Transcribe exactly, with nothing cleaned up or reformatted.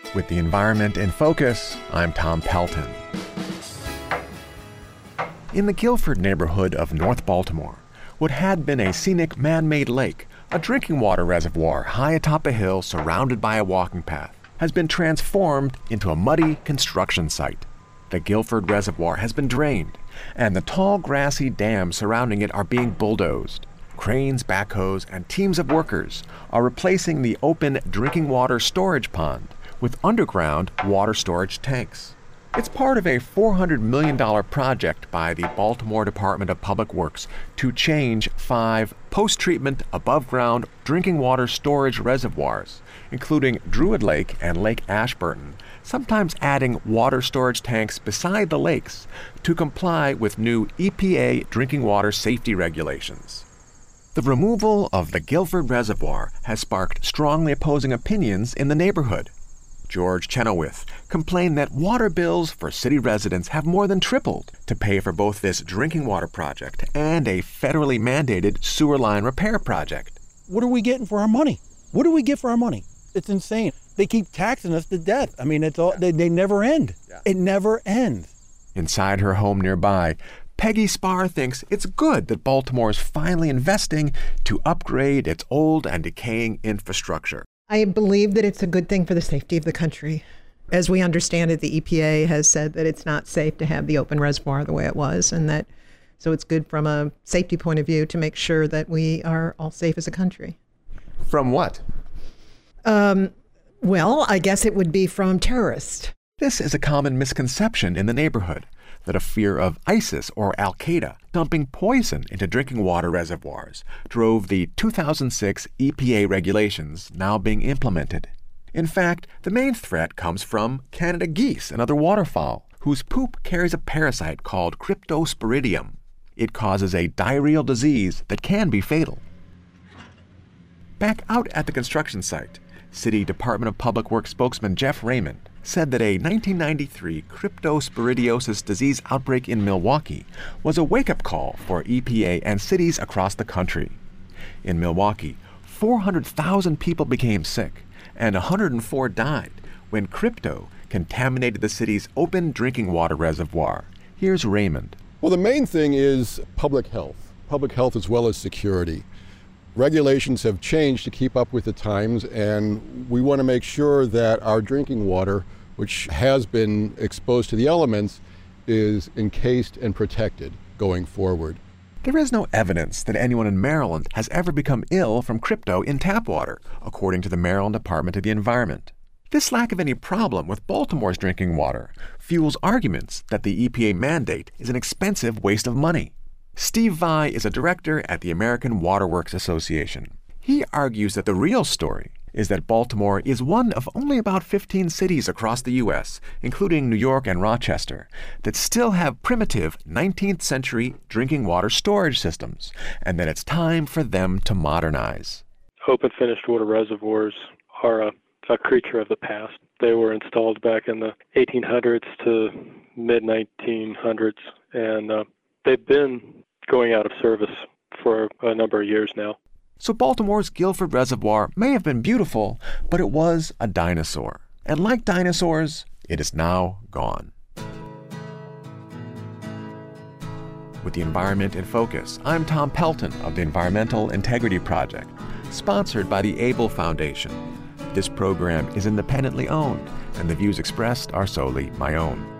With the environment in focus, I'm Tom Pelton. In the Guilford neighborhood of North Baltimore, what had been a scenic man-made lake, a drinking water reservoir high atop a hill surrounded by a walking path, has been transformed into a muddy construction site. The Guilford Reservoir has been drained, and the tall grassy dams surrounding it are being bulldozed. Cranes, backhoes, and teams of workers are replacing the open drinking water storage pond with underground water storage tanks. It's part of a four hundred million dollars project by the Baltimore Department of Public Works to change five post-treatment above-ground drinking water storage reservoirs, including Druid Lake and Lake Ashburton, sometimes adding water storage tanks beside the lakes to comply with new E P A drinking water safety regulations. The removal of the Guilford Reservoir has sparked strongly opposing opinions in the neighborhood. George Chenoweth complained that water bills for city residents have more than tripled to pay for both this drinking water project and a federally mandated sewer line repair project. What are we getting for our money? What do we get for our money? It's insane. They keep taxing us to death. I mean, it's all they, they never end. Yeah. It never ends. Inside her home nearby, Peggy Spar thinks it's good that Baltimore is finally investing to upgrade its old and decaying infrastructure. I believe that it's a good thing for the safety of the country. As we understand it, the E P A has said that it's not safe to have the open reservoir the way it was, and that so it's good from a safety point of view to make sure that we are all safe as a country. From what? Um, well, I guess it would be from terrorists. This is a common misconception in the neighborhood, that a fear of ISIS or Al-Qaeda dumping poison into drinking water reservoirs drove the two thousand six E P A regulations now being implemented. In fact, the main threat comes from Canada geese and other waterfowl, whose poop carries a parasite called Cryptosporidium. It causes a diarrheal disease that can be fatal. Back out at the construction site, City Department of Public Works spokesman Jeff Raymond said that a nineteen ninety-three cryptosporidiosis disease outbreak in Milwaukee was a wake-up call for E P A and cities across the country. In Milwaukee, four hundred thousand people became sick, and one hundred four died when crypto contaminated the city's open drinking water reservoir. Here's Raymond. Well, the main thing is public health, public health as well as security. Regulations have changed to keep up with the times, and we want to make sure that our drinking water, which has been exposed to the elements, is encased and protected going forward. There is no evidence that anyone in Maryland has ever become ill from crypto in tap water, according to the Maryland Department of the Environment. This lack of any problem with Baltimore's drinking water fuels arguments that the E P A mandate is an expensive waste of money. Steve Vai is a director at the American Waterworks Association. He argues that the real story is that Baltimore is one of only about fifteen cities across the U S, including New York and Rochester, that still have primitive nineteenth century drinking water storage systems, and that it's time for them to modernize. Open finished water reservoirs are a, a creature of the past. They were installed back in the eighteen hundreds to mid nineteen hundreds, and uh, they've been going out of service for a number of years now. So Baltimore's Guilford Reservoir may have been beautiful, but it was a dinosaur. And like dinosaurs, it is now gone. With the environment in focus, I'm Tom Pelton of the Environmental Integrity Project, sponsored by the Able Foundation. This program is independently owned, and the views expressed are solely my own.